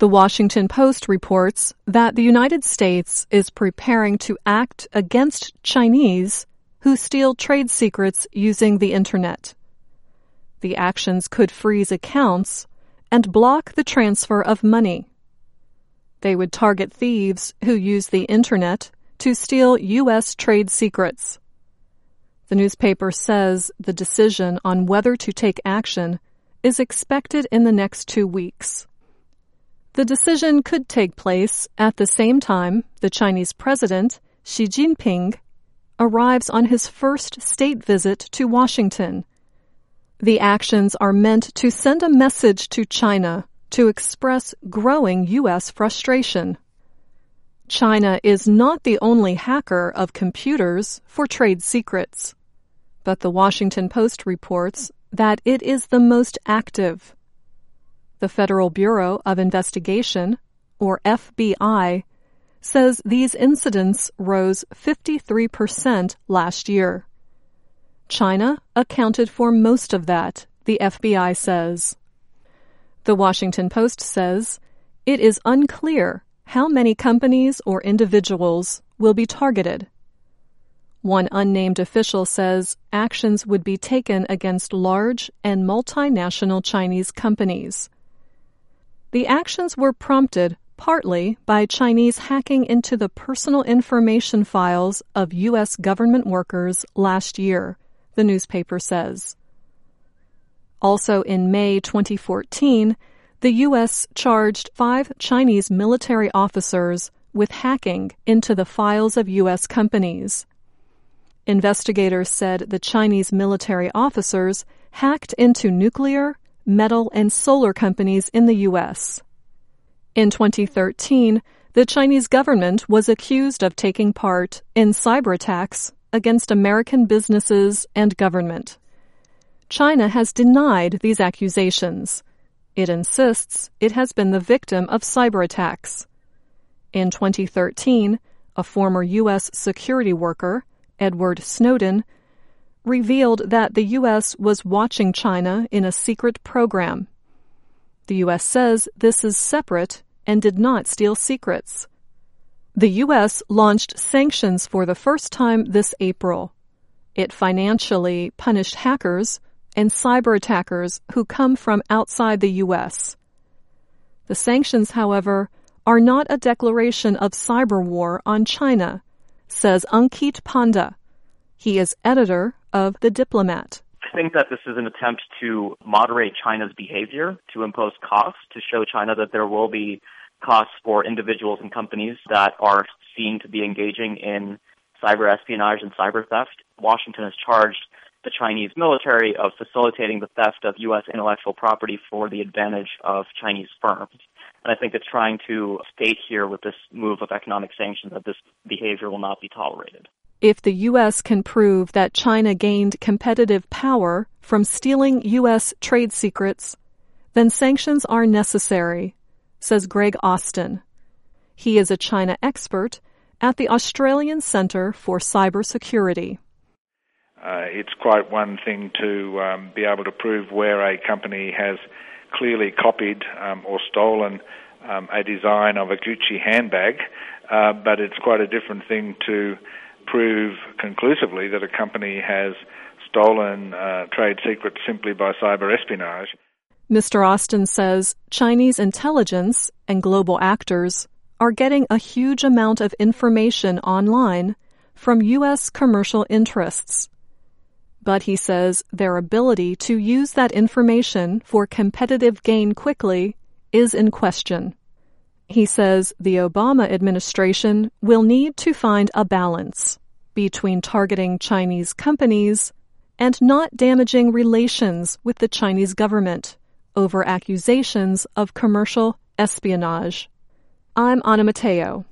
The Washington Post reports that the United States is preparing to act against Chinese who steal trade secrets using the Internet. The actions could freeze accounts and block the transfer of money. They would target thieves who use the Internet to steal U.S. trade secrets. The newspaper says the decision on whether to take action is expected in the next 2 weeks. The decision could take place at the same time the Chinese president, Xi Jinping, arrives on his first state visit to Washington. The actions are meant to send a message to China to express growing U.S. frustration. China is not the only hacker of computers for trade secrets, but the Washington Post reports that it is the most active. The Federal Bureau of Investigation, or FBI, says these incidents rose 53% last year. China accounted for most of that, the FBI says. The Washington Post says it is unclear how many companies or individuals will be targeted. One unnamed official says actions would be taken against large and multinational Chinese companies. The actions were prompted partly by Chinese hacking into the personal information files of U.S. government workers last year, the newspaper says. Also in May 2014, the U.S. charged 5 Chinese military officers with hacking into the files of U.S. companies. Investigators said the Chinese military officers hacked into nuclear, metal, and solar companies in the U.S. In 2013, the Chinese government was accused of taking part in cyber attacks against American businesses and government. China has denied these accusations. It insists it has been the victim of cyber attacks. In 2013, a former U.S. security worker, Edward Snowden, revealed that the U.S. was watching China in a secret program. The U.S. says this is separate and did not steal secrets. The U.S. launched sanctions for the first time this April. It financially punished hackers and cyber attackers who come from outside the U.S. The sanctions, however, are not a declaration of cyber war on China, says Ankit Panda. He is editor of The Diplomat. I think that this is an attempt to moderate China's behavior, to impose costs, to show China that there will be costs for individuals and companies that are seen to be engaging in cyber espionage and cyber theft. Washington has charged the Chinese military of facilitating the theft of U.S. intellectual property for the advantage of Chinese firms. And I think it's trying to state here with this move of economic sanctions that this behavior will not be tolerated. If the U.S. can prove that China gained competitive power from stealing U.S. trade secrets, then sanctions are necessary, says Greg Austin. He is a China expert at the Australian Centre for Cybersecurity. It's quite one thing to be able to prove where a company has clearly copied or stolen a design of a Gucci handbag, but it's quite a different thing to prove conclusively that a company has stolen trade secrets simply by cyber espionage. Mr. Austin says Chinese intelligence and global actors are getting a huge amount of information online from U.S. commercial interests. But he says their ability to use that information for competitive gain quickly is in question. He says the Obama administration will need to find a balance between targeting Chinese companies and not damaging relations with the Chinese government over accusations of commercial espionage. I'm Ana Mateo.